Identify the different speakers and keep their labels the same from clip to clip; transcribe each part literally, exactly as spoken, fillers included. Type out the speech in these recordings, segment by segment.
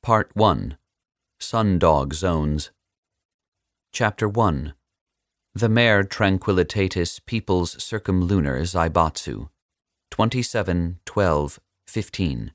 Speaker 1: Part one. Sundog Zones. Chapter one. The Mare Tranquillitatis People's Circumlunar Zaibatsu. twenty-seven twelve fifteen.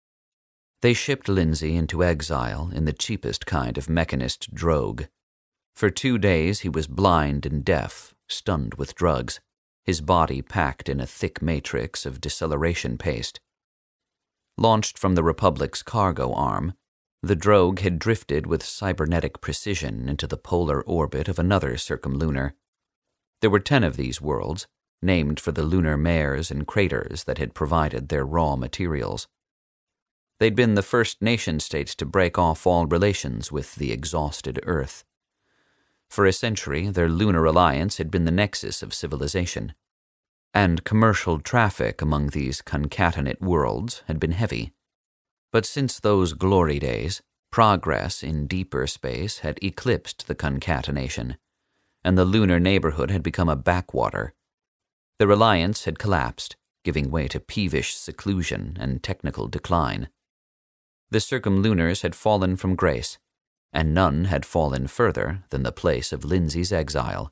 Speaker 1: They shipped Lindsay into exile in the cheapest kind of mechanist drogue. For two days he was blind and deaf, stunned with drugs, his body packed in a thick matrix of deceleration paste. Launched from the Republic's cargo arm, the drogue had drifted with cybernetic precision into the polar orbit of another circumlunar. There were ten of these worlds, named for the lunar mares and craters that had provided their raw materials. They'd been the first nation-states to break off all relations with the exhausted Earth. For a century, their lunar alliance had been the nexus of civilization, and commercial traffic among these concatenate worlds had been heavy. But since those glory days, progress in deeper space had eclipsed the concatenation, and the lunar neighborhood had become a backwater. Their alliance had collapsed, giving way to peevish seclusion and technical decline. The circumlunars had fallen from grace, and none had fallen further than the place of Lindsay's exile.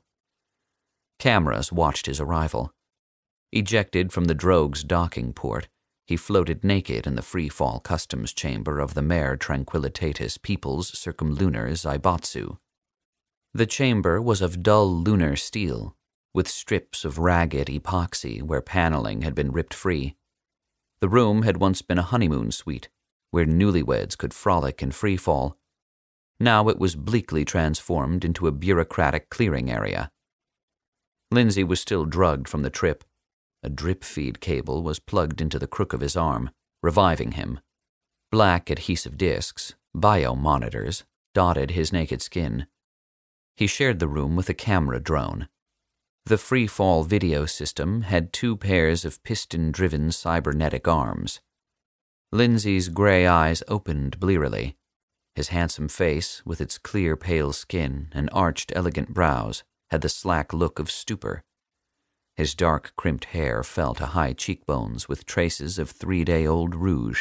Speaker 1: Cameras watched his arrival. Ejected from the drogue's docking port, he floated naked in the free-fall customs chamber of the Mare Tranquillitatis People's Circumlunar Zaibatsu. The chamber was of dull lunar steel, with strips of ragged epoxy where paneling had been ripped free. The room had once been a honeymoon suite, where newlyweds could frolic in free-fall. Now it was bleakly transformed into a bureaucratic clearing area. Lindsay was still drugged from the trip. A drip feed cable was plugged into the crook of his arm, reviving him. Black adhesive discs, bio-monitors, dotted his naked skin. He shared the room with a camera drone. The free-fall video system had two pairs of piston-driven cybernetic arms. Lindsay's gray eyes opened blearily. His handsome face, with its clear pale skin and arched elegant brows, had the slack look of stupor. His dark crimped hair fell to high cheekbones with traces of three-day-old rouge.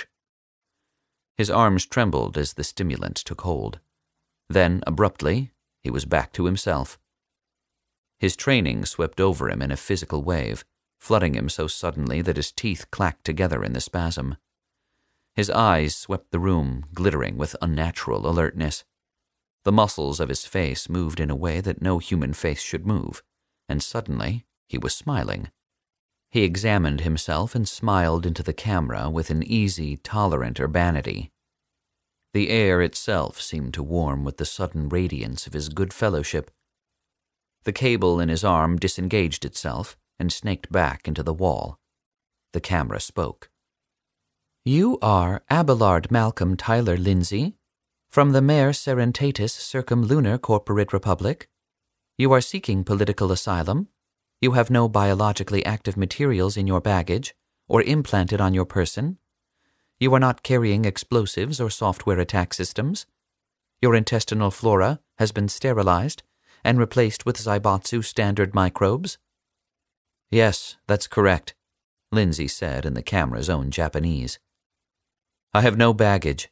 Speaker 1: His arms trembled as the stimulant took hold. Then, abruptly, he was back to himself. His training swept over him in a physical wave, flooding him so suddenly that his teeth clacked together in the spasm. His eyes swept the room, glittering with unnatural alertness. The muscles of his face moved in a way that no human face should move, and suddenly he was smiling. He examined himself and smiled into the camera with an easy, tolerant urbanity. The air itself seemed to warm with the sudden radiance of his good fellowship. The cable in his arm disengaged itself and snaked back into the wall. The camera spoke. "You are Abelard Malcolm Tyler Lindsay, from the Mare Serentatis Circumlunar Corporate Republic. You are seeking political asylum. You have no biologically active materials in your baggage or implanted on your person. You are not carrying explosives or software attack systems. Your intestinal flora has been sterilized and replaced with Zaibatsu standard microbes." "Yes, that's correct," Lindsay said in the camera's own Japanese. "I have no baggage."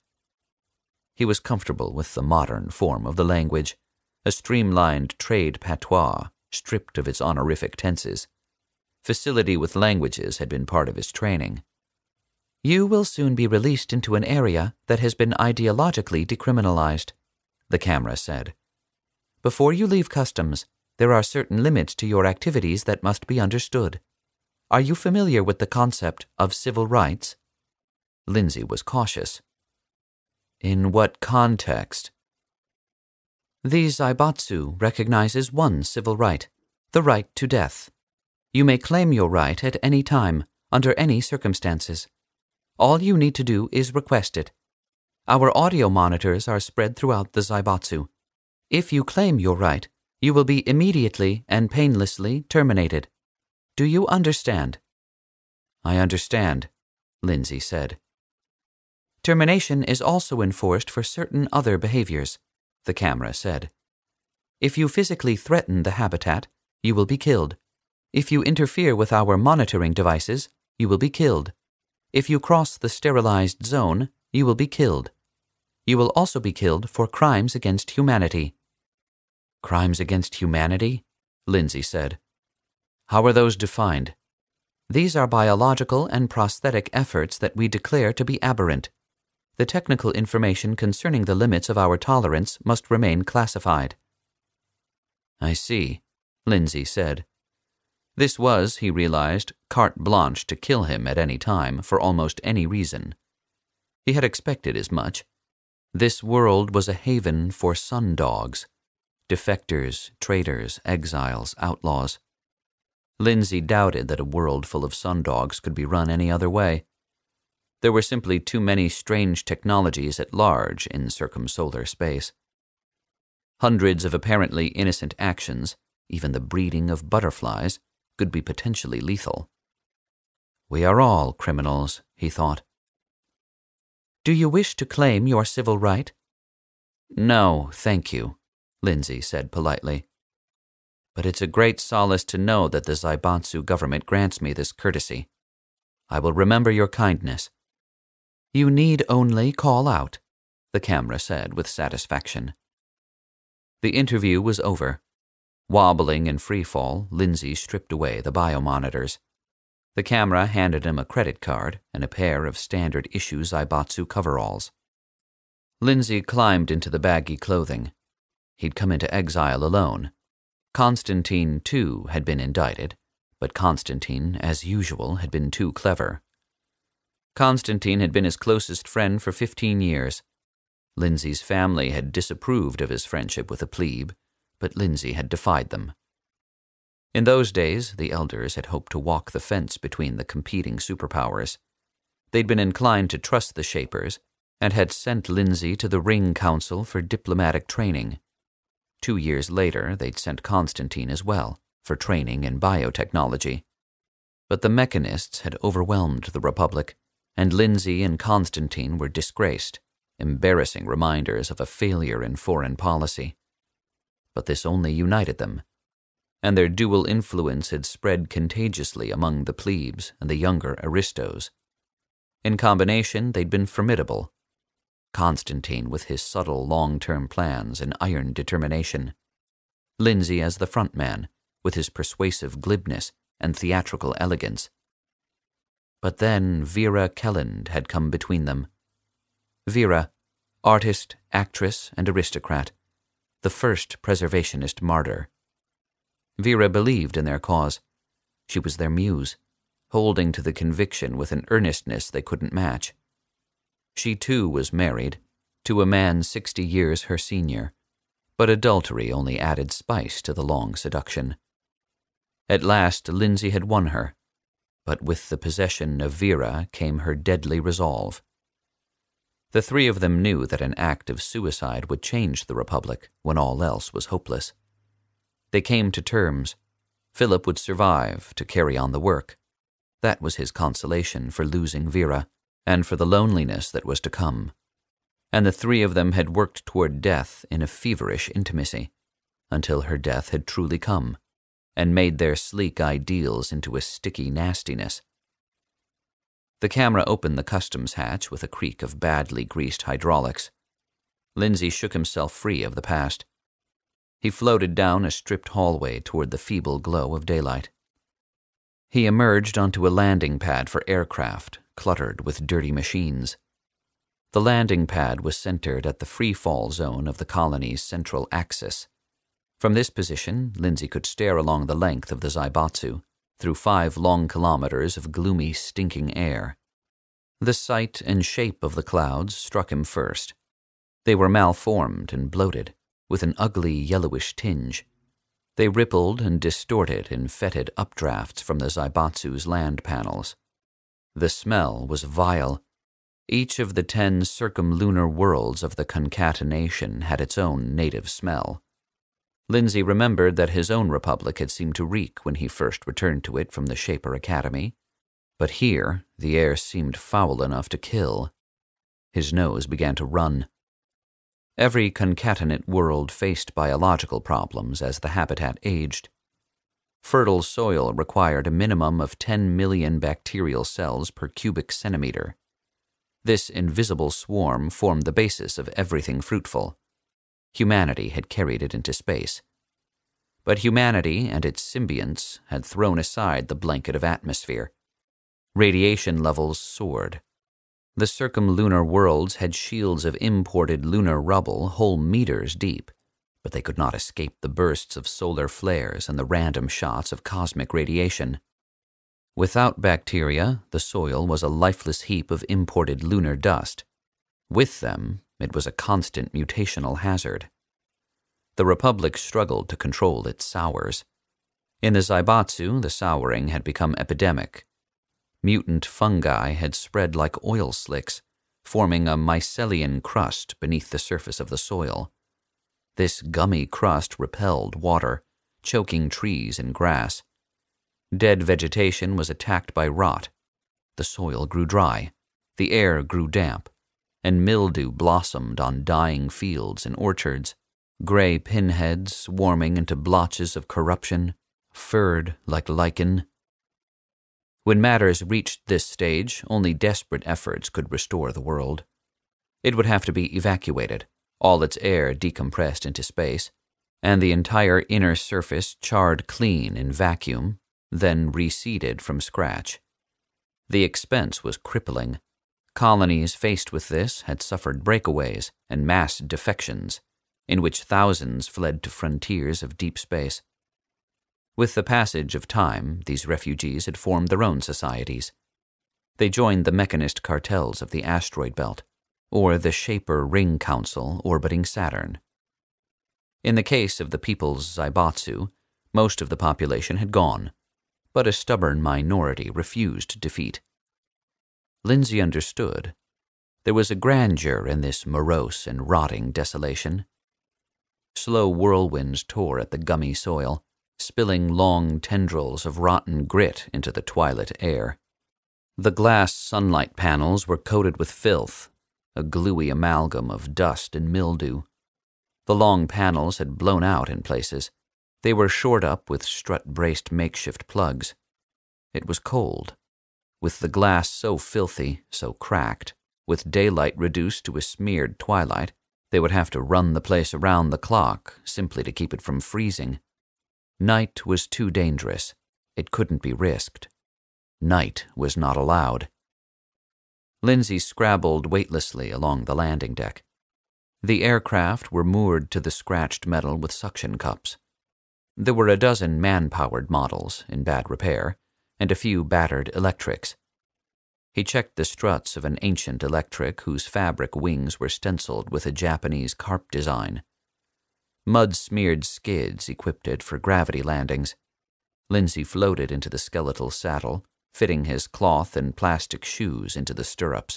Speaker 1: He was comfortable with the modern form of the language, a streamlined trade patois, stripped of its honorific tenses. Facility with languages had been part of his training. "You will soon be released into an area that has been ideologically decriminalized," the camera said. "Before you leave customs, there are certain limits to your activities that must be understood. Are you familiar with the concept of civil rights?" Lindsay was cautious. "In what context?" "The Zaibatsu recognizes one civil right, the right to death. You may claim your right at any time, under any circumstances. All you need to do is request it. Our audio monitors are spread throughout the Zaibatsu. If you claim your right, you will be immediately and painlessly terminated. Do you understand?" "I understand," Lindsay said. "Termination is also enforced for certain other behaviors," the camera said. "If you physically threaten the habitat, you will be killed. If you interfere with our monitoring devices, you will be killed. If you cross the sterilized zone, you will be killed. You will also be killed for crimes against humanity." "Crimes against humanity?" Lindsay said. "How are those defined?" "These are biological and prosthetic efforts that we declare to be aberrant. The technical information concerning the limits of our tolerance must remain classified." "I see," Lindsay said. This was, he realized, carte blanche to kill him at any time for almost any reason. He had expected as much. This world was a haven for sun-dogs, defectors, traitors, exiles, outlaws. Lindsay doubted that a world full of sun-dogs could be run any other way. There were simply too many strange technologies at large in circumsolar space. Hundreds of apparently innocent actions, even the breeding of butterflies, could be potentially lethal. "We are all criminals," he thought. "Do you wish to claim your civil right?" "No, thank you," Lindsay said politely. "But it's a great solace to know that the Zaibatsu government grants me this courtesy. I will remember your kindness." "You need only call out," the camera said with satisfaction. The interview was over. Wobbling in free fall, Lindsay stripped away the biomonitors. The camera handed him a credit card and a pair of standard-issue Zaibatsu coveralls. Lindsay climbed into the baggy clothing. He'd come into exile alone. Constantine, too, had been indicted, but Constantine, as usual, had been too clever. Constantine had been his closest friend for fifteen years. Lindsay's family had disapproved of his friendship with a plebe, but Lindsay had defied them. In those days, the elders had hoped to walk the fence between the competing superpowers. They'd been inclined to trust the Shapers and had sent Lindsay to the Ring Council for diplomatic training. Two years later, they'd sent Constantine as well, for training in biotechnology. But the mechanists had overwhelmed the Republic, and Lindsay and Constantine were disgraced, embarrassing reminders of a failure in foreign policy. But this only united them, and their dual influence had spread contagiously among the plebes and the younger aristos. In combination, they'd been formidable. Constantine with his subtle long-term plans and iron determination. Lindsay as the front man, with his persuasive glibness and theatrical elegance. But then Vera Kelland had come between them. Vera, artist, actress, and aristocrat, the first preservationist martyr. Vera believed in their cause. She was their muse, holding to the conviction with an earnestness they couldn't match. She too was married, to a man sixty years her senior, but adultery only added spice to the long seduction. At last Lindsay had won her, but with the possession of Vera came her deadly resolve. The three of them knew that an act of suicide would change the Republic when all else was hopeless. They came to terms. Philip would survive to carry on the work. That was his consolation for losing Vera, and for the loneliness that was to come. And the three of them had worked toward death in a feverish intimacy, until her death had truly come, and made their sleek ideals into a sticky nastiness. The camera opened the customs hatch with a creak of badly greased hydraulics. Lindsay shook himself free of the past. He floated down a stripped hallway toward the feeble glow of daylight. He emerged onto a landing pad for aircraft, cluttered with dirty machines. The landing pad was centered at the free-fall zone of the colony's central axis. From this position, Lindsay could stare along the length of the Zaibatsu, through five long kilometers of gloomy, stinking air. The sight and shape of the clouds struck him first. They were malformed and bloated, with an ugly yellowish tinge. They rippled and distorted in fetid updrafts from the Zaibatsu's land panels. The smell was vile. Each of the ten circumlunar worlds of the concatenation had its own native smell. Lindsay remembered that his own republic had seemed to reek when he first returned to it from the Shaper Academy, but here the air seemed foul enough to kill. His nose began to run. Every concatenate world faced biological problems as the habitat aged. Fertile soil required a minimum of ten million bacterial cells per cubic centimeter. This invisible swarm formed the basis of everything fruitful. Humanity had carried it into space. But humanity and its symbionts had thrown aside the blanket of atmosphere. Radiation levels soared. The circumlunar worlds had shields of imported lunar rubble whole meters deep, but they could not escape the bursts of solar flares and the random shots of cosmic radiation. Without bacteria, the soil was a lifeless heap of imported lunar dust. With them, it was a constant mutational hazard. The Republic struggled to control its sours. In the Zaibatsu, the souring had become epidemic. Mutant fungi had spread like oil slicks, forming a mycelial crust beneath the surface of the soil. This gummy crust repelled water, choking trees and grass. Dead vegetation was attacked by rot. The soil grew dry, the air grew damp, and mildew blossomed on dying fields and orchards. Gray pinheads swarming into blotches of corruption, furred like lichen. When matters reached this stage, only desperate efforts could restore the world. It would have to be evacuated, all its air decompressed into space, and the entire inner surface charred clean in vacuum, then reseeded from scratch. The expense was crippling. Colonies faced with this had suffered breakaways and mass defections, in which thousands fled to frontiers of deep space. With the passage of time, these refugees had formed their own societies. They joined the mechanist cartels of the asteroid belt, or the Shaper Ring Council orbiting Saturn. In the case of the People's Zaibatsu, most of the population had gone, but a stubborn minority refused defeat. Lindsay understood. There was a grandeur in this morose and rotting desolation. Slow whirlwinds tore at the gummy soil, spilling long tendrils of rotten grit into the twilit air. The glass sunlight panels were coated with filth, a gluey amalgam of dust and mildew. The long panels had blown out in places. They were shored up with strut-braced makeshift plugs. It was cold. With the glass so filthy, so cracked, with daylight reduced to a smeared twilight, they would have to run the place around the clock simply to keep it from freezing. Night was too dangerous. It couldn't be risked. Night was not allowed. Lindsay scrabbled weightlessly along the landing deck. The aircraft were moored to the scratched metal with suction cups. There were a dozen man-powered models in bad repair, and a few battered electrics. He checked the struts of an ancient electric whose fabric wings were stenciled with a Japanese carp design. Mud-smeared skids equipped it for gravity landings. Lindsay floated into the skeletal saddle, fitting his cloth and plastic shoes into the stirrups.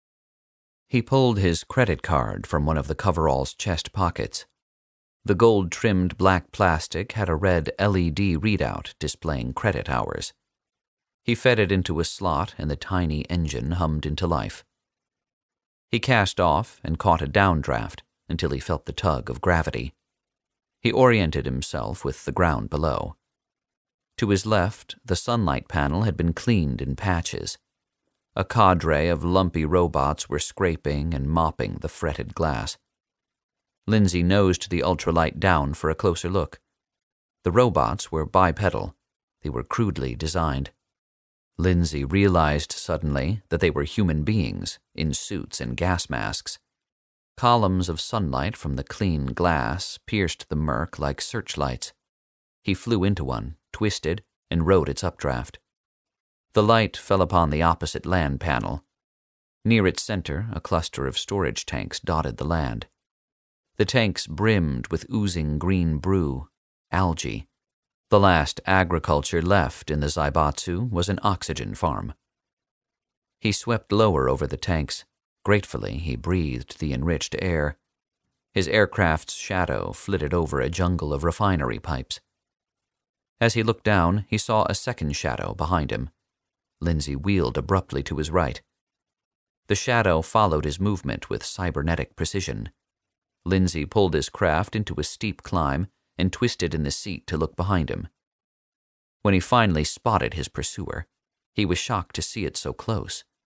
Speaker 1: He pulled his credit card from one of the coverall's chest pockets. The gold-trimmed black plastic had a red L E D readout displaying credit hours. He fed it into a slot and the tiny engine hummed into life. He cast off and caught a downdraft until he felt the tug of gravity. He oriented himself with the ground below. To his left, the sunlight panel had been cleaned in patches. A cadre of lumpy robots were scraping and mopping the fretted glass. Lindsay nosed the ultralight down for a closer look. The robots were bipedal. They were crudely designed. Lindsay realized suddenly that they were human beings in suits and gas masks. Columns of sunlight from the clean glass pierced the murk like searchlights. He flew into one, twisted, and rode its updraft. The light fell upon the opposite land panel. Near its center, a cluster of storage tanks dotted the land. The tanks brimmed with oozing green brew, algae. The last agriculture left in the Zaibatsu was an oxygen farm. He swept lower over the tanks. Gratefully, he breathed the enriched air. His aircraft's shadow flitted over a jungle of refinery pipes. As he looked down, he saw a second shadow behind him. Lindsay wheeled abruptly to his right. The shadow followed his movement with cybernetic precision. Lindsay pulled his craft into a steep climb and twisted in the seat to look behind him. When he finally spotted his pursuer, he was shocked to see it so close.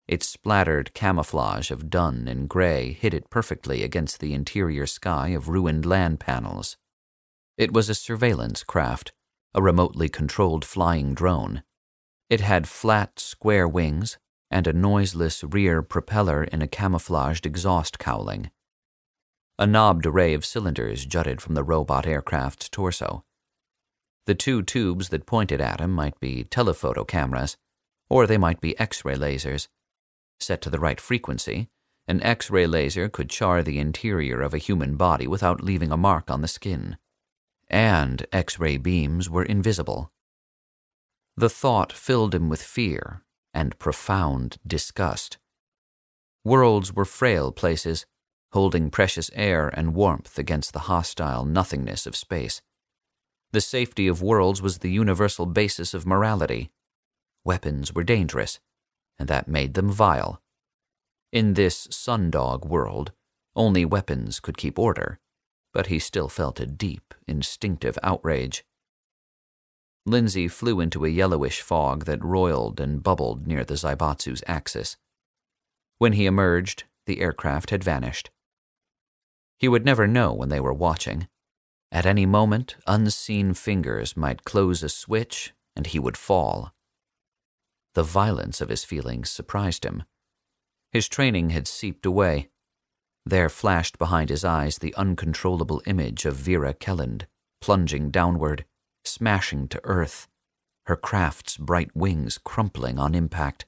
Speaker 1: Its splattered camouflage of dun and gray hid it perfectly against the interior sky of ruined land panels. It was a surveillance craft, a remotely controlled flying drone. It had flat, square wings and a noiseless rear propeller in a camouflaged exhaust cowling. A knobbed array of cylinders jutted from the robot aircraft's torso. The two tubes that pointed at him might be telephoto cameras, or they might be X-ray lasers. Set to the right frequency, an X-ray laser could char the interior of a human body without leaving a mark on the skin. And X-ray beams were invisible. The thought filled him with fear and profound disgust. Worlds were frail places, holding precious air and warmth against the hostile nothingness of space. The safety of worlds was the universal basis of morality. Weapons were dangerous, and that made them vile. In this sundog world, only weapons could keep order, but he still felt a deep, instinctive outrage. Lindsay flew into a yellowish fog that roiled and bubbled near the Zaibatsu's axis. When he emerged, the aircraft had vanished. He would never know when they were watching. At any moment, unseen fingers might close a switch and he would fall. The violence of his feelings surprised him. His training had seeped away. There flashed behind his eyes the uncontrollable image of Vera Kelland, plunging downward, smashing to earth, her craft's bright wings crumpling on impact.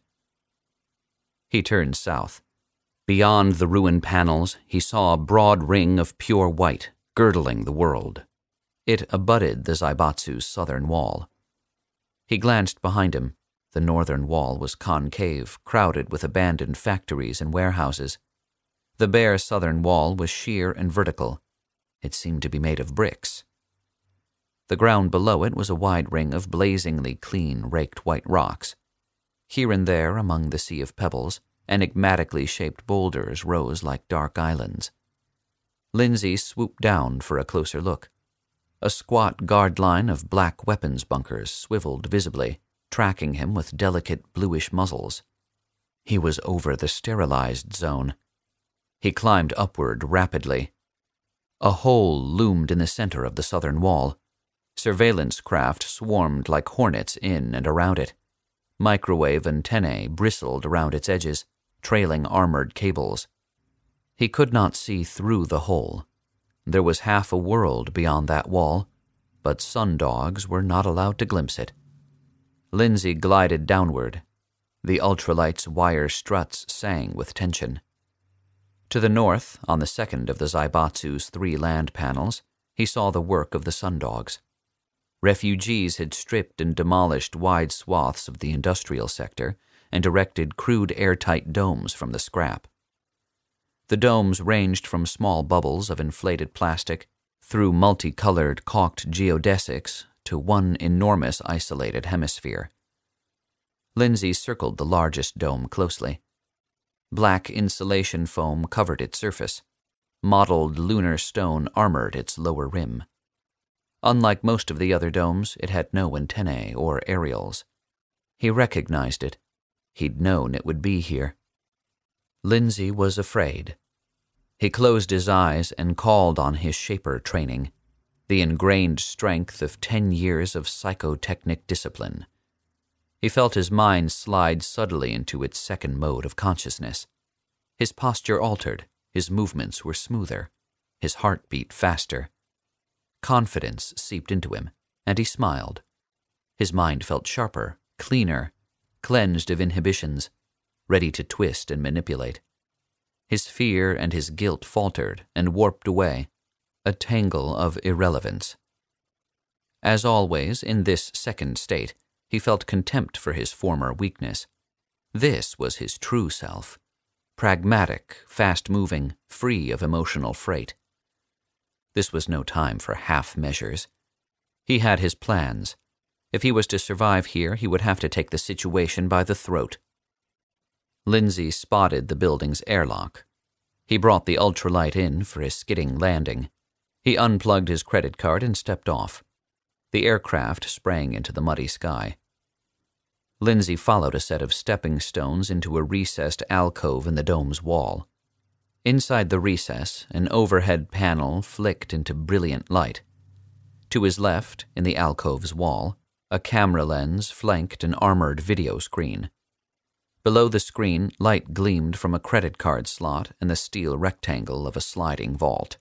Speaker 1: He turned south. Beyond the ruined panels, he saw a broad ring of pure white, girdling the world. It abutted the Zaibatsu's southern wall. He glanced behind him. The northern wall was concave, crowded with abandoned factories and warehouses. The bare southern wall was sheer and vertical. It seemed to be made of bricks. The ground below it was a wide ring of blazingly clean, raked white rocks. Here and there, among the sea of pebbles, enigmatically shaped boulders rose like dark islands. Lindsay swooped down for a closer look. A squat guard line of black weapons bunkers swiveled visibly, tracking him with delicate bluish muzzles. He was over the sterilized zone. He climbed upward rapidly. A hole loomed in the center of the southern wall. Surveillance craft swarmed like hornets in and around it. Microwave antennae bristled around its edges, trailing armored cables. He could not see through the hole. There was half a world beyond that wall, but sundogs were not allowed to glimpse it. Lindsay glided downward. The ultralight's wire struts sang with tension. To the north, on the second of the Zaibatsu's three land panels, he saw the work of the sundogs. Refugees had stripped and demolished wide swaths of the industrial sector and erected crude airtight domes from the scrap. The domes ranged from small bubbles of inflated plastic through multicolored caulked geodesics to one enormous isolated hemisphere. Lindsay circled the largest dome closely. Black insulation foam covered its surface. Mottled lunar stone armored its lower rim. Unlike most of the other domes, it had no antennae or aerials. He recognized it. He'd known it would be here. Lindsay was afraid. He closed his eyes and called on his shaper training, the ingrained strength of ten years of psychotechnic discipline. He felt his mind slide subtly into its second mode of consciousness. His posture altered, his movements were smoother, his heart beat faster. Confidence seeped into him, and he smiled. His mind felt sharper, cleaner, cleansed of inhibitions, ready to twist and manipulate. His fear and his guilt faltered and warped away, a tangle of irrelevance. As always, in this second state, he felt contempt for his former weakness. This was his true self, pragmatic, fast-moving, free of emotional freight. This was no time for half measures. He had his plans. If he was to survive here, he would have to take the situation by the throat. Lindsay spotted the building's airlock. He brought the ultralight in for his skidding landing. He unplugged his credit card and stepped off. The aircraft sprang into the muddy sky. Lindsay followed a set of stepping stones into a recessed alcove in the dome's wall. Inside the recess, an overhead panel flicked into brilliant light. To his left, in the alcove's wall, a camera lens flanked an armored video screen. Below the screen, light gleamed from a credit card slot and the steel rectangle of a sliding vault.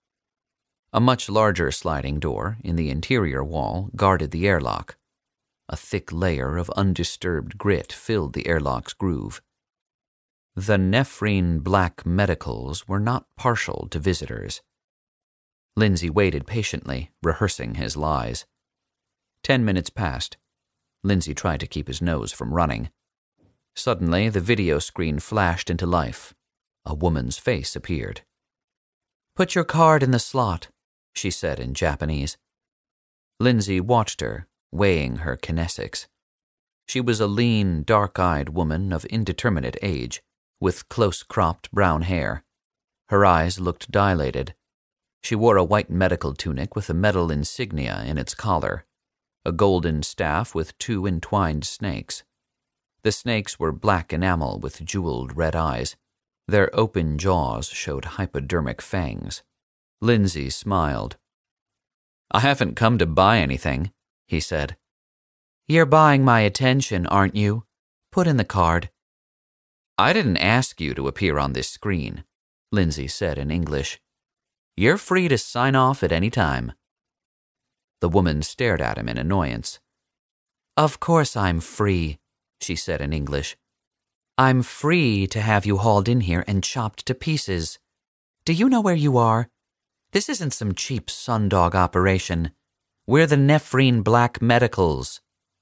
Speaker 1: A much larger sliding door in the interior wall guarded the airlock. A thick layer of undisturbed grit filled the airlock's groove. The Nephrine Black Medicals were not partial to visitors. Lindsay waited patiently, rehearsing his lies. Ten minutes passed. Lindsay tried to keep his nose from running. Suddenly, the video screen flashed into life. A woman's face appeared. "Put your card in the slot," she said in Japanese. Lindsay watched her, weighing her kinesics. She was a lean, dark-eyed woman of indeterminate age, with close-cropped brown hair. Her eyes looked dilated. She wore a white medical tunic with a metal insignia in its collar, a golden staff with two entwined snakes. The snakes were black enamel with jeweled red eyes. Their open jaws showed hypodermic fangs. Lindsay smiled. "I haven't come to buy anything," he said. "You're buying my attention, aren't you? Put in the card." "I didn't ask you to appear on this screen," Lindsay said in English. "You're free to sign off at any time." The woman stared at him in annoyance. "Of course I'm free," she said in English. "I'm free to have you hauled in here and chopped to pieces. Do you know where you are? This isn't some cheap sundog operation. We're the Nephrine Black Medicals."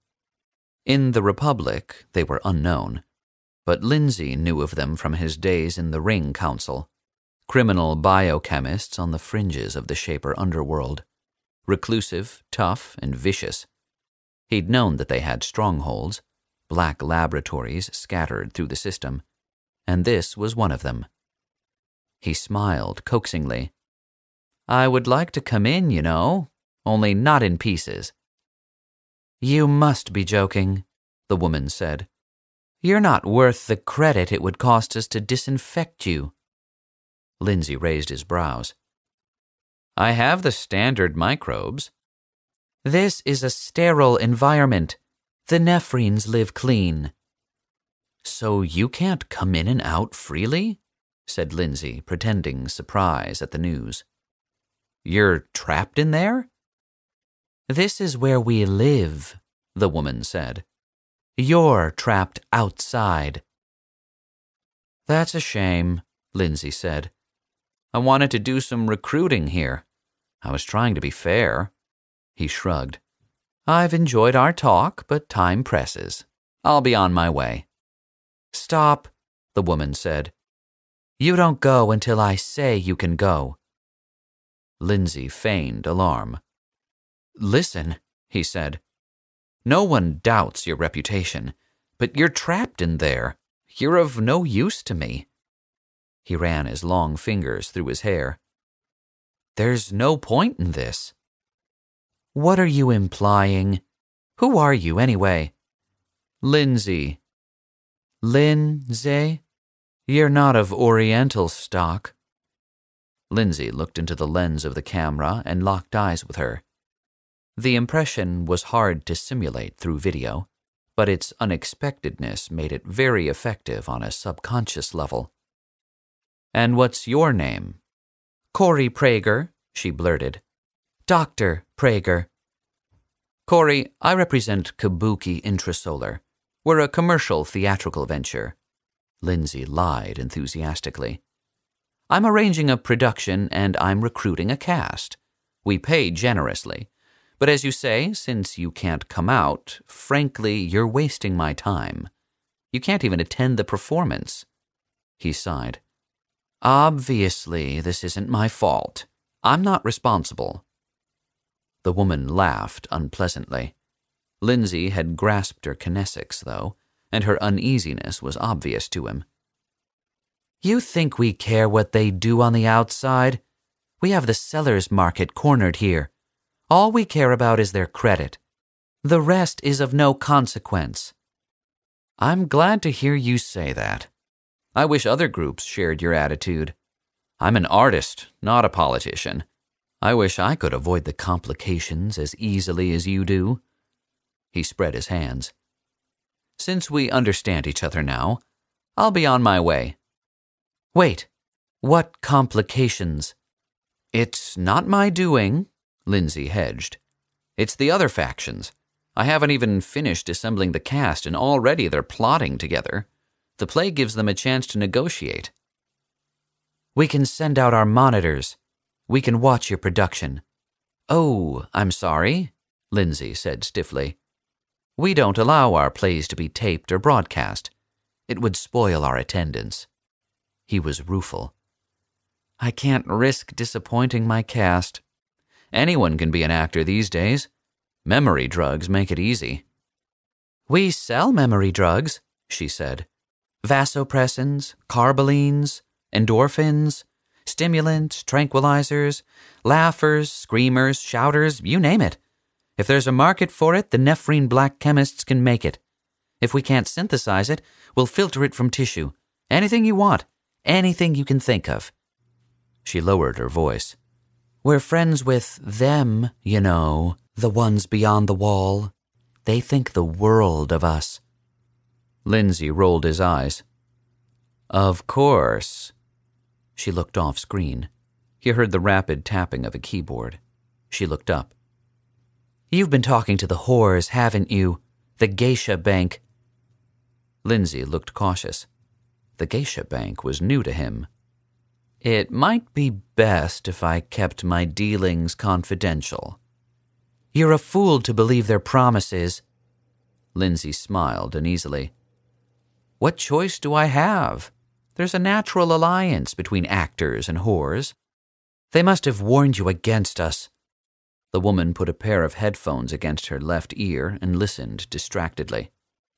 Speaker 1: In the Republic, they were unknown, but Lindsay knew of them from his days in the Ring Council, criminal biochemists on the fringes of the Shaper underworld, reclusive, tough, and vicious. He'd known that they had strongholds, black laboratories scattered through the system, and this was one of them. He smiled coaxingly. "I would like to come in, you know, only not in pieces." "You must be joking," the woman said. "You're not worth the credit it would cost us to disinfect you." Lindsay raised his brows. "I have the standard microbes." "This is a sterile environment. The Nephrines live clean." "So you can't come in and out freely?" said Lindsay, pretending surprise at the news. "You're trapped in there?" "This is where we live," the woman said. "You're trapped outside." "That's a shame," Lindsay said. "I wanted to do some recruiting here. I was trying to be fair." He shrugged. "I've enjoyed our talk, but time presses. I'll be on my way." "Stop," the woman said. "You don't go until I say you can go." Lindsay feigned alarm. "Listen," he said. "No one doubts your reputation, but you're trapped in there. You're of no use to me." He ran his long fingers through his hair. "There's no point in this." "What are you implying? Who are you, anyway?" "Lindsay." "Lindsay? You're not of Oriental stock." Lindsay looked into the lens of the camera and locked eyes with her. The impression was hard to simulate through video, but its unexpectedness made it very effective on a subconscious level. "And what's your name?" "Corey Prager," she blurted. "Doctor Prager." "Corey, I represent Kabuki Intrasolar. We're a commercial theatrical venture." Lindsay lied enthusiastically. "I'm arranging a production and I'm recruiting a cast. We pay generously. But as you say, since you can't come out, frankly, you're wasting my time. You can't even attend the performance." He sighed. "Obviously, this isn't my fault. I'm not responsible." The woman laughed unpleasantly. Lindsay had grasped her kinesics, though, and her uneasiness was obvious to him. "You think we care what they do on the outside? We have the seller's market cornered here. All we care about is their credit. The rest is of no consequence. I'm glad to hear you say that. I wish other groups shared your attitude. I'm an artist, not a politician. I wish I could avoid the complications as easily as you do." He spread his hands. "Since we understand each other now, I'll be on my way." "Wait, what complications?" "It's not my doing," Lindsay hedged. "It's the other factions. I haven't even finished assembling the cast, and already they're plotting together. The play gives them a chance to negotiate." "We can send out our monitors. We can watch your production." "Oh, I'm sorry," Lindsay said stiffly. "We don't allow our plays to be taped or broadcast. It would spoil our attendance." He was rueful. "I can't risk disappointing my cast. Anyone can be an actor these days. Memory drugs make it easy." "We sell memory drugs," she said. "Vasopressins, carbolines, endorphins, stimulants, tranquilizers, laughers, screamers, shouters, you name it. If there's a market for it, the nephrine black chemists can make it. If we can't synthesize it, we'll filter it from tissue. Anything you want, anything you can think of." She lowered her voice. "We're friends with them, you know, the ones beyond the wall. They think the world of us." Lindsay rolled his eyes. "Of course." She looked off screen. He heard the rapid tapping of a keyboard. She looked up. "You've been talking to the whores, haven't you? The Geisha Bank." Lindsay looked cautious. The Geisha Bank was new to him. "It might be best if I kept my dealings confidential." "You're a fool to believe their promises." Lindsay smiled uneasily. "What choice do I have? There's a natural alliance between actors and whores." "They must have warned you against us." The woman put a pair of headphones against her left ear and listened distractedly.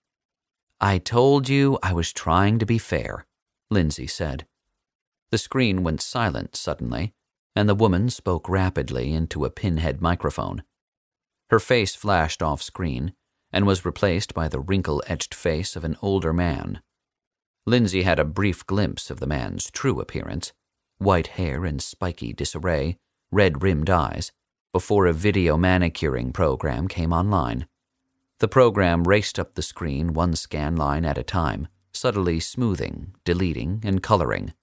Speaker 1: "I told you I was trying to be fair," Lindsay said. The screen went silent suddenly, and the woman spoke rapidly into a pinhead microphone. Her face flashed off screen and was replaced by the wrinkle-etched face of an older man. Lindsay had a brief glimpse of the man's true appearance, white hair in spiky disarray, red-rimmed eyes, before a video manicuring program came online. The program raced up the screen one scan line at a time, subtly smoothing, deleting, and coloring.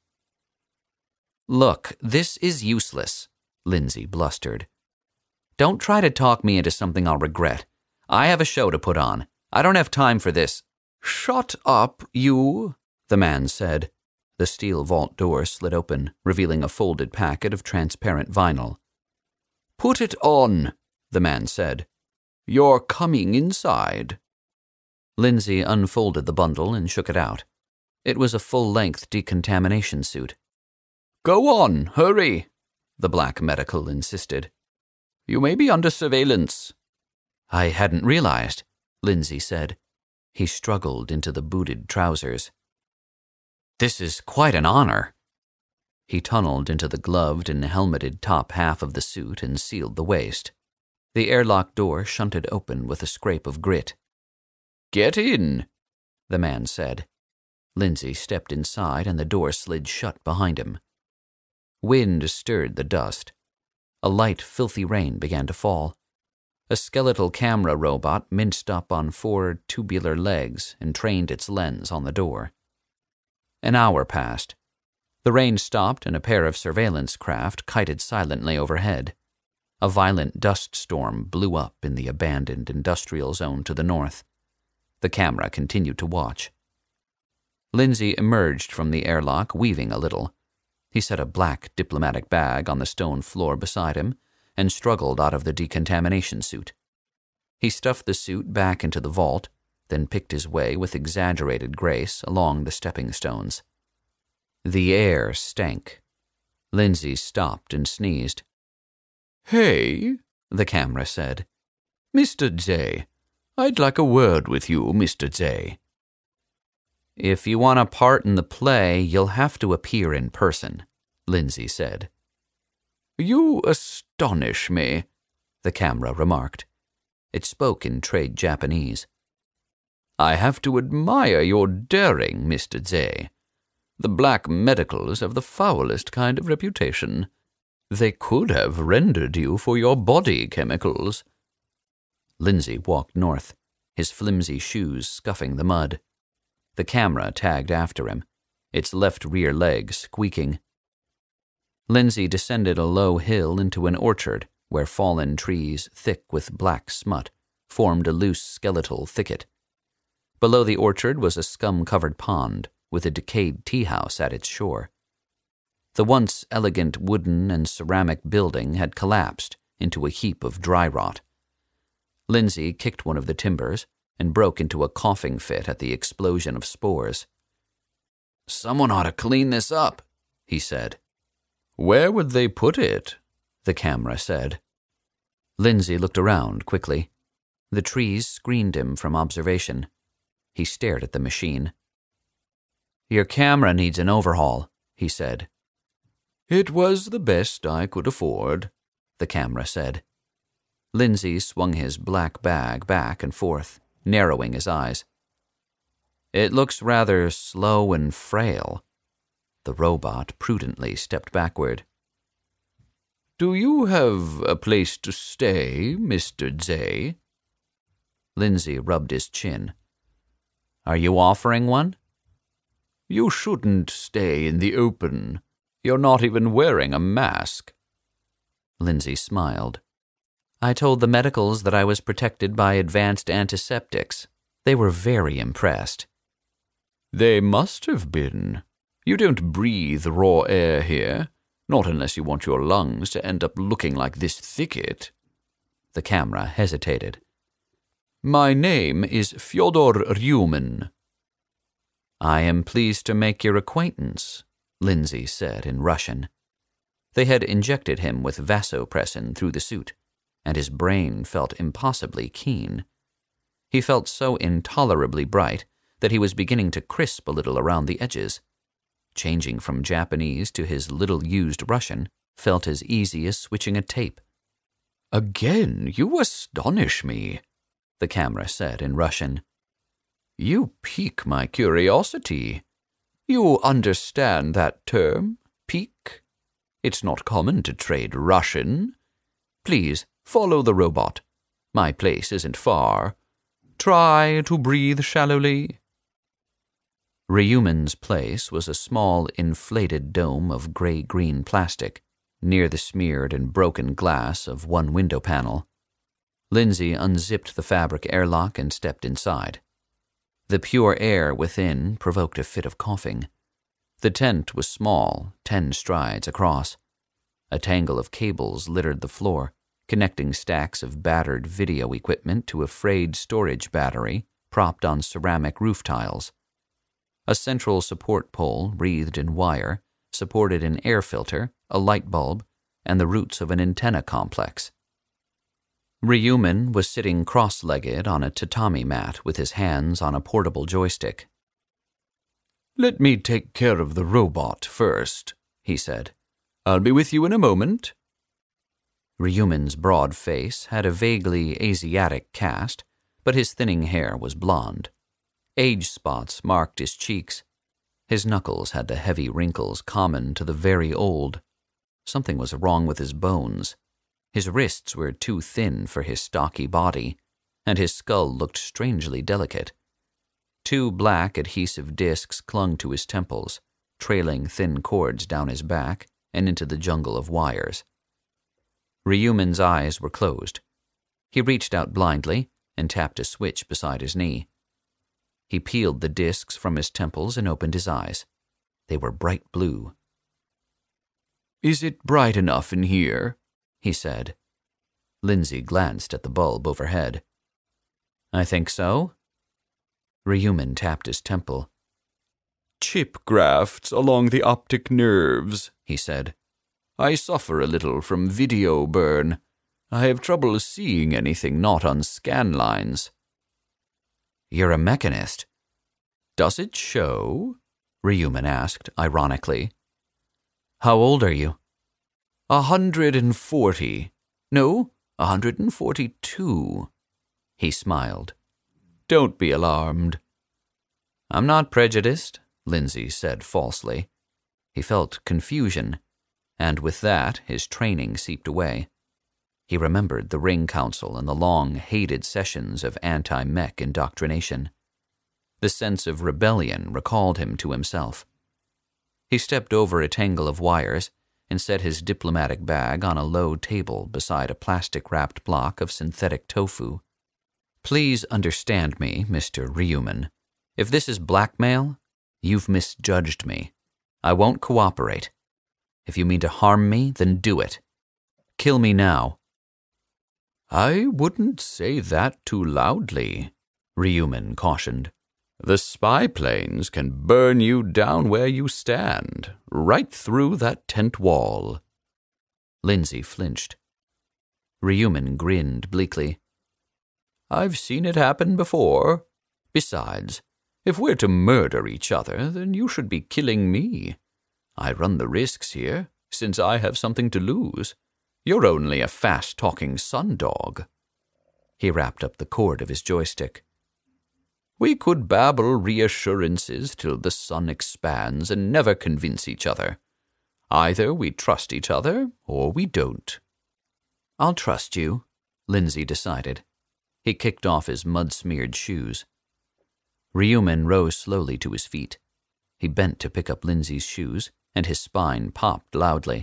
Speaker 1: "Look, this is useless," Lindsay blustered. "Don't try to talk me into something I'll regret. I have a show to put on. I don't have time for this." "Shut up, you," the man said. The steel vault door slid open, revealing a folded packet of transparent vinyl. "Put it on," the man said. "You're coming inside." Lindsay unfolded the bundle and shook it out. It was a full-length decontamination suit. "Go on, hurry," the black medical insisted. "You may be under surveillance." "I hadn't realized," Lindsay said. He struggled into the booted trousers. "This is quite an honor." He tunneled into the gloved and helmeted top half of the suit and sealed the waist. The airlock door shunted open with a scrape of grit. "Get in," the man said. Lindsay stepped inside and the door slid shut behind him. Wind stirred the dust. A light, filthy rain began to fall. A skeletal camera robot minced up on four tubular legs and trained its lens on the door. An hour passed. The rain stopped and a pair of surveillance craft kited silently overhead. A violent dust storm blew up in the abandoned industrial zone to the north. The camera continued to watch. Lindsay emerged from the airlock, weaving a little. He set a black diplomatic bag on the stone floor beside him and struggled out of the decontamination suit. He stuffed the suit back into the vault, then picked his way with exaggerated grace along the stepping stones. The air stank. Lindsay stopped and sneezed. "Hey," the camera said. "Mister Zay. I'd like a word with you, Mister Zay." "If you want a part in the play, you'll have to appear in person," Lindsay said. "You astonish me," the camera remarked. It spoke in trade Japanese. I have to admire your daring, Mister Zay. The black medicals have the foulest kind of reputation. They could have rendered you for your body chemicals." Lindsay walked north, his flimsy shoes scuffing the mud. The camera tagged after him, its left rear leg squeaking. Lindsay descended a low hill into an orchard where fallen trees, thick with black smut, formed a loose skeletal thicket. Below the orchard was a scum-covered pond with a decayed tea-house at its shore. The once elegant wooden and ceramic building had collapsed into a heap of dry rot. Lindsay kicked one of the timbers and broke into a coughing fit at the explosion of spores. "Someone ought to clean this up," he said. "Where would they put it?" the camera said. Lindsay looked around quickly. The trees screened him from observation. He stared at the machine. "Your camera needs an overhaul," he said. "It was the best I could afford," the camera said. Lindsay swung his black bag back and forth, narrowing his eyes. "It looks rather slow and frail." The robot prudently stepped backward. "Do you have a place to stay, Mister Zay?" Lindsay rubbed his chin. "Are you offering one?" "You shouldn't stay in the open. You're not even wearing a mask." Lindsay smiled. "I told the medicals that I was protected by advanced antiseptics. They were very impressed." "They must have been. You don't breathe raw air here, not unless you want your lungs to end up looking like this thicket." The camera hesitated. "My name is Fyodor Ryumin." "I am pleased to make your acquaintance," Lindsay said in Russian. They had injected him with vasopressin through the suit, and his brain felt impossibly keen. He felt so intolerably bright that he was beginning to crisp a little around the edges. Changing from Japanese to his little-used Russian felt as easy as switching a tape. "Again, you astonish me," the camera said in Russian. "You pique my curiosity. You understand that term, pique? It's not common to trade Russian. Please, follow the robot. My place isn't far. Try to breathe shallowly." Ryumin's place was a small, inflated dome of gray-green plastic, near the smeared and broken glass of one window panel. Lindsay unzipped the fabric airlock and stepped inside. The pure air within provoked a fit of coughing. The tent was small, ten strides across. A tangle of cables littered the floor, connecting stacks of battered video equipment to a frayed storage battery propped on ceramic roof tiles. A central support pole wreathed in wire supported an air filter, a light bulb, and the roots of an antenna complex. Ryumin was sitting cross-legged on a tatami mat with his hands on a portable joystick. "Let me take care of the robot first," he said. "I'll be with you in a moment." Ryumin's broad face had a vaguely Asiatic cast, but his thinning hair was blonde. Age spots marked his cheeks. His knuckles had the heavy wrinkles common to the very old. Something was wrong with his bones. His wrists were too thin for his stocky body, and his skull looked strangely delicate. Two black adhesive discs clung to his temples, trailing thin cords down his back and into the jungle of wires. Ryumin's eyes were closed. He reached out blindly and tapped a switch beside his knee. He peeled the discs from his temples and opened his eyes. They were bright blue. "Is it bright enough in here?" he said. Lindsay glanced at the bulb overhead. "I think so." Ryumin tapped his temple. "Chip grafts along the optic nerves," he said. "I suffer a little from video burn. I have trouble seeing anything not on scan lines." "You're a mechanist." "Does it show?" Ryumin asked, ironically. "How old are you?" A hundred and forty. No, a hundred and forty-two." He smiled. Don't be alarmed." "I'm not prejudiced," Lindsay said falsely. He felt confusion, and with that his training seeped away. He remembered the Ring Council and the long, hated sessions of anti-mech indoctrination. The sense of rebellion recalled him to himself. He stepped over a tangle of wires and set his diplomatic bag on a low table beside a plastic-wrapped block of synthetic tofu. "Please understand me, Mister Ryuman. If this is blackmail, you've misjudged me. I won't cooperate. If you mean to harm me, then do it. Kill me now." "I wouldn't say that too loudly," Ryuman cautioned. "The spy planes can burn you down where you stand, right through that tent wall." Lindsay flinched. Ryuman grinned bleakly. "I've seen it happen before. Besides, if we're to murder each other, then you should be killing me. I run the risks here, since I have something to lose. You're only a fast-talking sundog." He wrapped up the cord of his joystick. "We could babble reassurances till the sun expands and never convince each other. Either we trust each other, or we don't." "I'll trust you," Lindsay decided. He kicked off his mud-smeared shoes. Ryuman rose slowly to his feet. He bent to pick up Lindsay's shoes, and his spine popped loudly.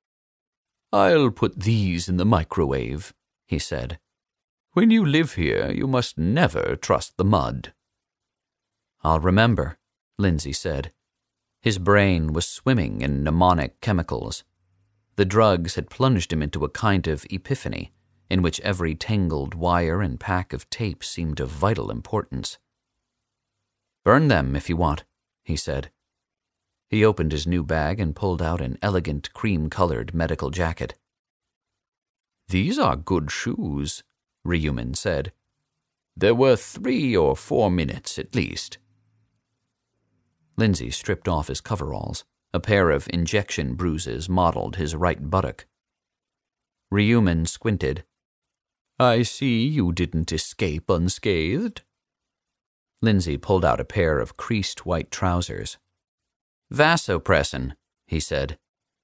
Speaker 1: "I'll put these in the microwave," he said. "When you live here, you must never trust the mud." "I'll remember," Lindsay said. His brain was swimming in mnemonic chemicals. The drugs had plunged him into a kind of epiphany, in which every tangled wire and pack of tape seemed of vital importance. "Burn them if you want," he said. He opened his new bag and pulled out an elegant cream-colored medical jacket. "These are good shoes," Ryuman said. "They're worth three or four minutes at least." Lindsay stripped off his coveralls. A pair of injection bruises mottled his right buttock. Ryuman squinted. "I see you didn't escape unscathed." Lindsay pulled out a pair of creased white trousers. "Vasopressin," he said.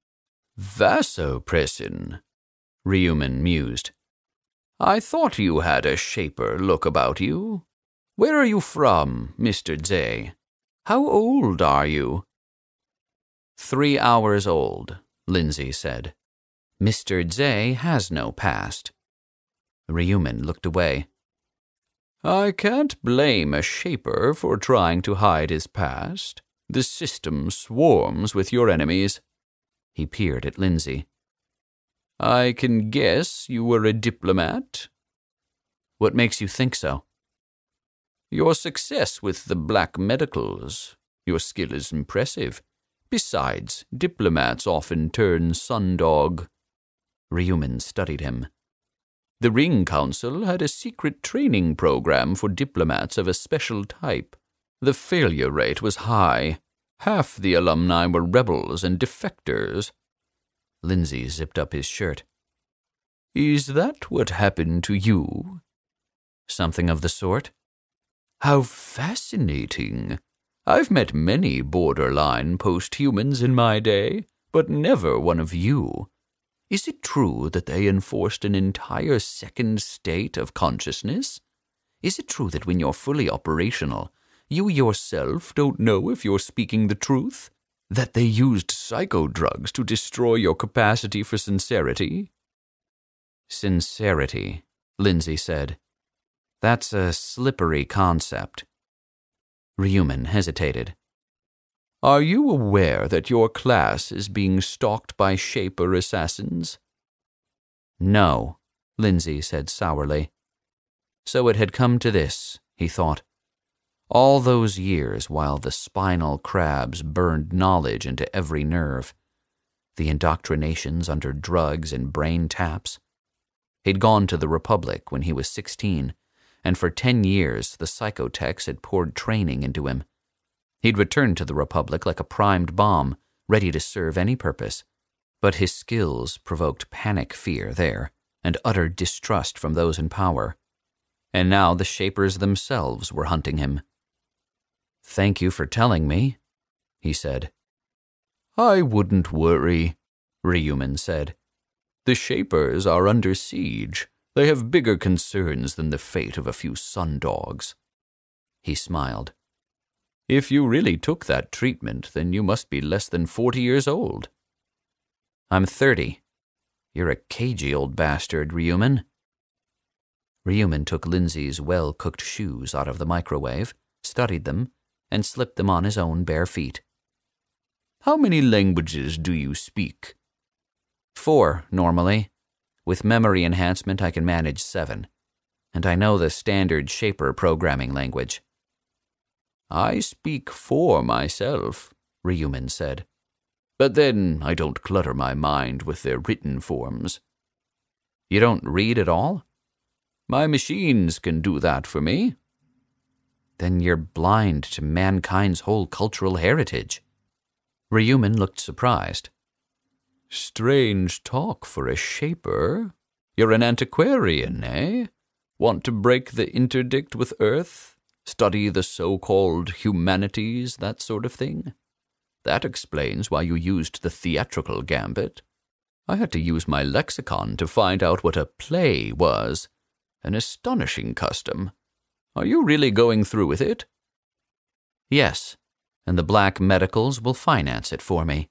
Speaker 1: "Vasopressin," Ryuman mused. "I thought you had a shaper look about you. Where are you from, Mister Zay? How old are you?" "Three hours old," Lindsay said. "Mister Zay has no past." Ryuman looked away. "I can't blame a shaper for trying to hide his past. The system swarms with your enemies." He peered at Lindsay. "I can guess you were a diplomat?" "What makes you think so?" "Your success with the black medicals. Your skill is impressive. Besides, diplomats often turn sundog." Ryuman studied him. "The Ring Council had a secret training program for diplomats of a special type. The failure rate was high. Half the alumni were rebels and defectors." Lindsay zipped up his shirt. "Is that what happened to you?" "Something of the sort." "How fascinating. I've met many borderline post-humans in my day, but never one of you. Is it true that they enforced an entire second state of consciousness? Is it true that when you're fully operational, you yourself don't know if you're speaking the truth? That they used psychodrugs to destroy your capacity for sincerity?" "Sincerity," Lindsay said. "That's a slippery concept." Ryuman hesitated. "Are you aware that your class is being stalked by shaper assassins?" "No," Lindsay said sourly. So it had come to this, he thought. All those years while the spinal crabs burned knowledge into every nerve. The indoctrinations under drugs and brain taps. He'd gone to the Republic when he was sixteen, and for ten years the psychotechs had poured training into him. He'd returned to the Republic like a primed bomb, ready to serve any purpose. But his skills provoked panic fear there, and utter distrust from those in power. and now the Shapers themselves were hunting him. "Thank you for telling me," he said. "I wouldn't worry," Ryuman said. "The Shapers are under siege. They have bigger concerns than the fate of a few sundogs." He smiled. "If you really took that treatment, then you must be less than forty years old." "I'm thirty. You're a cagey old bastard, Ryuman." Ryuman took Lindsay's well-cooked shoes out of the microwave, studied them, and slipped them on his own bare feet. "How many languages do you speak?" "Four, normally. With memory enhancement, I can manage seven. And I know the standard Shaper programming language." "I speak four myself," Ryuman said. "But then I don't clutter my mind with their written forms." "You don't read at all?" "My machines can do that for me." "Then you're blind to mankind's whole cultural heritage." Ryuman looked surprised. "Strange talk for a Shaper. You're an antiquarian, eh? Want to break the interdict with Earth? Study the so-called humanities, that sort of thing? That explains why you used the theatrical gambit. I had to use my lexicon to find out what a play was. An astonishing custom. Are you really going through with it?" "Yes, and the Black Medicals will finance it for me."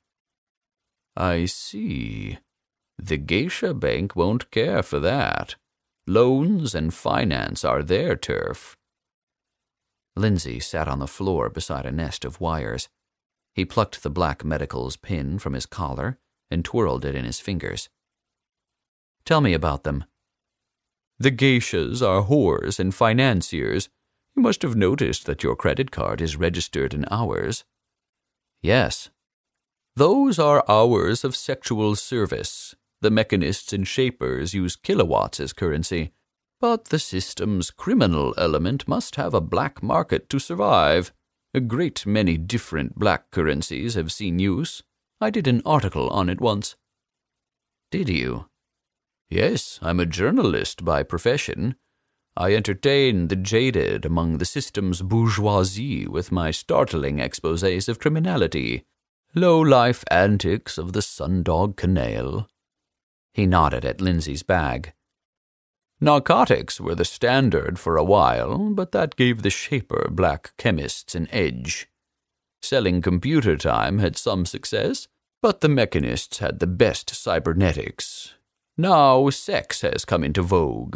Speaker 1: "I see. The Geisha Bank won't care for that. Loans and finance are their turf." Lindsay sat on the floor beside a nest of wires. He plucked the Black Medical's pin from his collar and twirled it in his fingers. "Tell me about them." "The geishas are whores and financiers. You must have noticed that your credit card is registered in hours." "Yes." "Those are hours of sexual service. The mechanists and Shapers use kilowatts as currency, but the system's criminal element must have a black market to survive. A great many different black currencies have seen use. I did an article on it once." "Did you?" "Yes, I'm a journalist by profession. I entertain the jaded among the system's bourgeoisie with my startling exposés of criminality, low-life antics of the Sundog Canal." He nodded at Lindsay's bag. "Narcotics were the standard for a while, but that gave the Shaper black chemists an edge. Selling computer time had some success, but the mechanists had the best cybernetics. Now sex has come into vogue."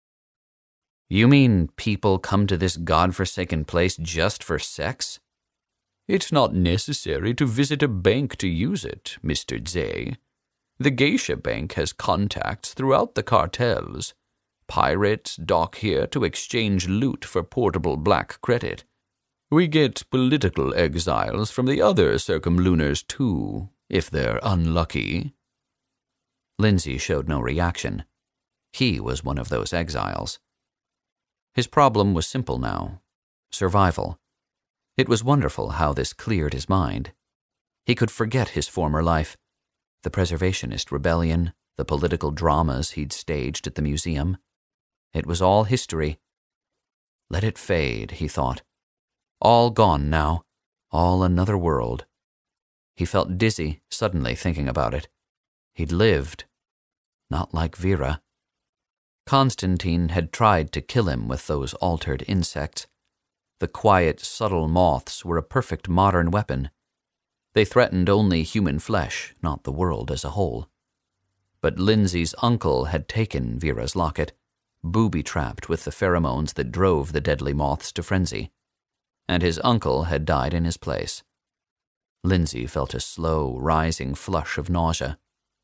Speaker 1: "You mean people come to this godforsaken place just for sex?" "It's not necessary to visit a bank to use it, Mister Zay. The Geisha Bank has contacts throughout the cartels. Pirates dock here to exchange loot for portable black credit. We get political exiles from the other circumlunars too, if they're unlucky." Lindsay showed no reaction. He was one of those exiles. His problem was simple now. Survival. It was wonderful how this cleared his mind. He could forget his former life, the preservationist rebellion, the political dramas he'd staged at the museum. It was all history. Let it fade, he thought. All gone now, all another world. He felt dizzy suddenly thinking about it. He'd lived. Not like Vera. Constantine had tried to kill him with those altered insects. The quiet, subtle moths were a perfect modern weapon. They threatened only human flesh, not the world as a whole. But Lindsay's uncle had taken Vera's locket, booby-trapped with the pheromones that drove the deadly moths to frenzy. And his uncle had died in his place. Lindsay felt a slow, rising flush of nausea.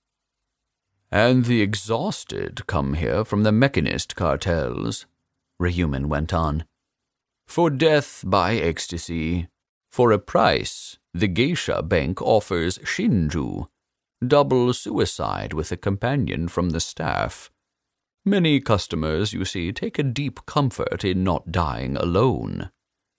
Speaker 1: "And the exhausted come here from the mechanist cartels," Ryuman went on. "For death by ecstasy. For a price, the Geisha Bank offers Shinju, double suicide with a companion from the staff. Many customers, you see, take a deep comfort in not dying alone."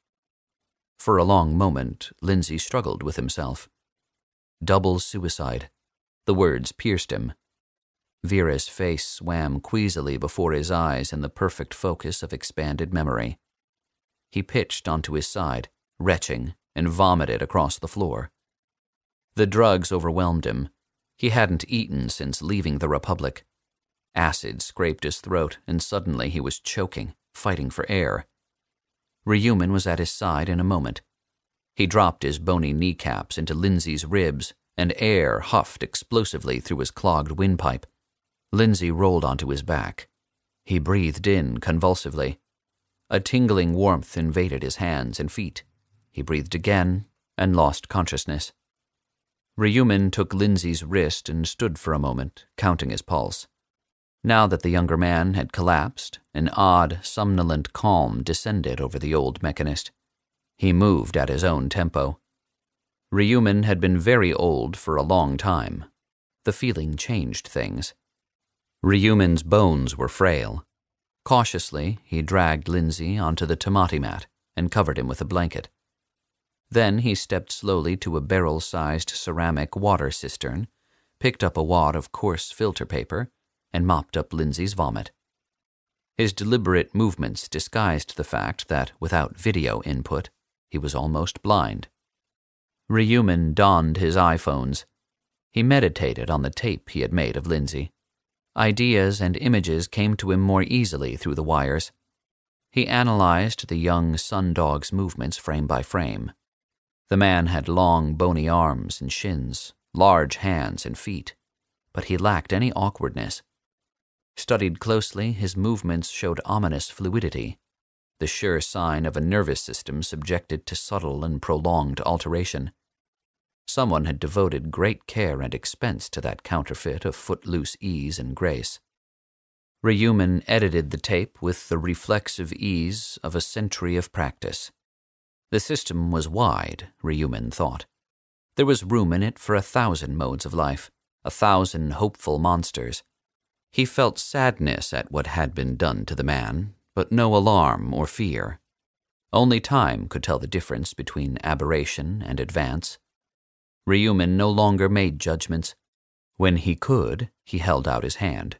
Speaker 1: For a long moment, Lindsay struggled with himself. Double suicide. The words pierced him. Vera's face swam queasily before his eyes in the perfect focus of expanded memory. He pitched onto his side, retching, and vomited across the floor. The drugs overwhelmed him. He hadn't eaten since leaving the Republic. Acid scraped his throat, and suddenly he was choking, fighting for air. Rehuman was at his side in a moment. He dropped his bony kneecaps into Lindsay's ribs, and air huffed explosively through his clogged windpipe. Lindsay rolled onto his back. He breathed in convulsively. A tingling warmth invaded his hands and feet. He breathed again and lost consciousness. Rehuman took Lindsay's wrist and stood for a moment, counting his pulse. Now that the younger man had collapsed, an odd, somnolent calm descended over the old mechanist. He moved at his own tempo. Rehuman had been very old for a long time. The feeling changed things. Rehuman's bones were frail. Cautiously, he dragged Lindsay onto the tamati mat and covered him with a blanket. Then he stepped slowly to a barrel-sized ceramic water cistern, picked up a wad of coarse filter paper, and mopped up Lindsay's vomit. His deliberate movements disguised the fact that, without video input, he was almost blind. Rehuman donned his iPhones. He meditated on the tape he had made of Lindsay. Ideas and images came to him more easily through the wires. He analyzed the young sundog's movements frame by frame. The man had long, bony arms and shins, large hands and feet, but he lacked any awkwardness. Studied closely, his movements showed ominous fluidity, the sure sign of a nervous system subjected to subtle and prolonged alteration. Someone had devoted great care and expense to that counterfeit of footloose ease and grace. Rehuman edited the tape with the reflexive ease of a century of practice. The system was wide, Rehuman thought. There was room in it for a thousand modes of life, a thousand hopeful monsters. He felt sadness at what had been done to the man, but no alarm or fear. Only time could tell the difference between aberration and advance. Rehuman no longer made judgments. When he could, he held out his hand.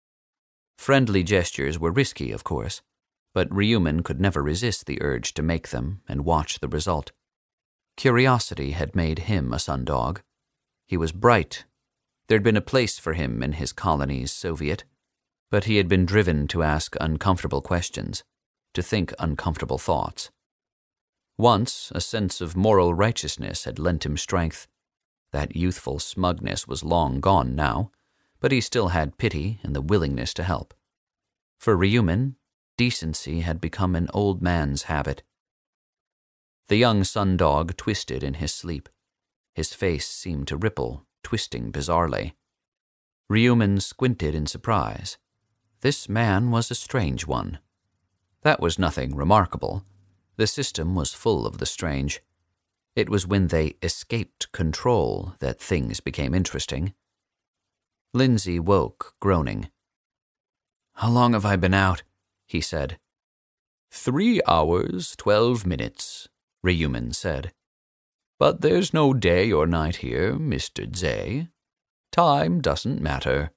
Speaker 1: Friendly gestures were risky, of course, but Rehuman could never resist the urge to make them and watch the result. Curiosity had made him a sundog. He was bright. There'd been a place for him in his colony's Soviet, but he had been driven to ask uncomfortable questions, to think uncomfortable thoughts. Once, a sense of moral righteousness had lent him strength. That youthful smugness was long gone now, but he still had pity and the willingness to help. For Rehuman, decency had become an old man's habit. The young sundog twisted in his sleep. His face seemed to ripple, twisting bizarrely. Rehuman squinted in surprise. This man was a strange one. That was nothing remarkable. The system was full of the strange. It was when they escaped control that things became interesting. Lindsay woke, groaning. "How long have I been out?" he said. Three hours, twelve minutes, Rehuman said. "But there's no day or night here, Mister Zay. Time doesn't matter."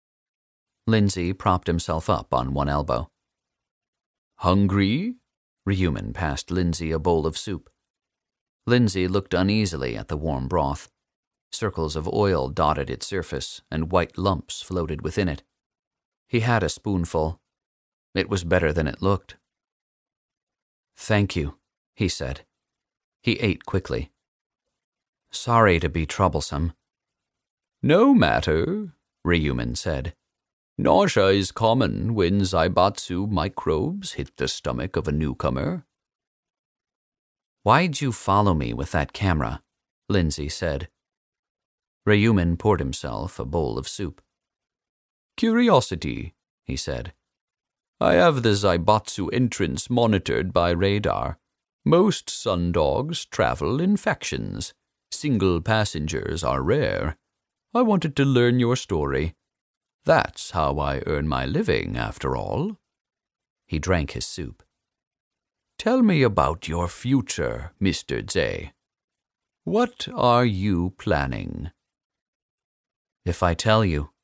Speaker 1: Lindsay propped himself up on one elbow. "Hungry?" Rehuman passed Lindsay a bowl of soup. Lindsay looked uneasily at the warm broth. Circles of oil dotted its surface, and white lumps floated within it. He had a spoonful. It was better than it looked. "Thank you," he said. He ate quickly. "Sorry to be troublesome." "No matter," Rehuman said. "Nausea is common when Zaibatsu microbes hit the stomach of a newcomer." "Why'd you follow me with that camera?" Lindsay said. Rehuman poured himself a bowl of soup. "Curiosity," he said. "I have the Zaibatsu entrance monitored by radar. Most sundogs travel in factions. Single passengers are rare. I wanted to learn your story. That's how I earn my living, after all." He drank his soup. "Tell me about your future, Mister Zay. What are you planning?" "If I tell you,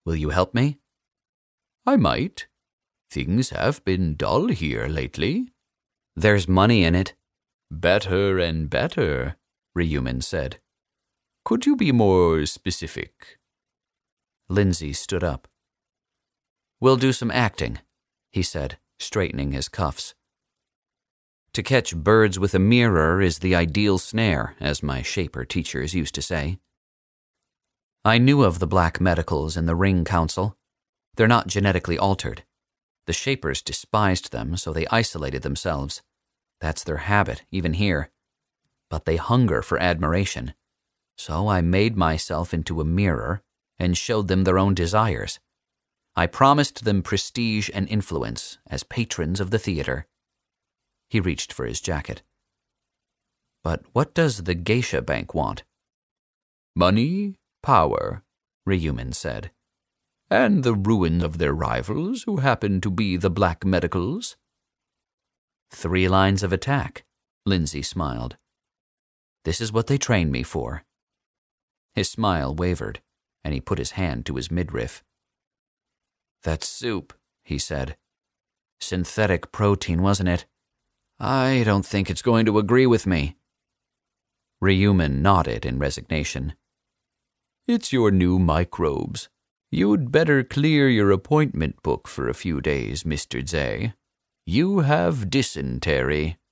Speaker 1: Will you help me? I might. Things have been dull here lately. There's money in it. Better and better, Rehuman said. Could you be more specific? Lindsay stood up. We'll do some acting, he said, straightening his cuffs. To catch birds with a mirror is the ideal snare, as my Shaper teachers used to say. I knew of the black medicals in the Ring Council. They're not genetically altered. The Shapers despised them, so they isolated themselves. That's their habit, even here. But they hunger for admiration. So I made myself into a mirror and showed them their own desires. I promised them prestige and influence as patrons of the theater. He reached for his jacket. But what does the Geisha Bank want? Money, power, Rehuman said. And the ruin of their rivals, who happen to be the Black Medicals. Three lines of attack, Lindsay smiled. This is what they train me for. His smile wavered, and he put his hand to his midriff. That's soup, he said. Synthetic protein, wasn't it? I don't think it's going to agree with me. Rehuman nodded in resignation. It's your new microbes. You'd better clear your appointment book for a few days, Mister Zay. You have dysentery.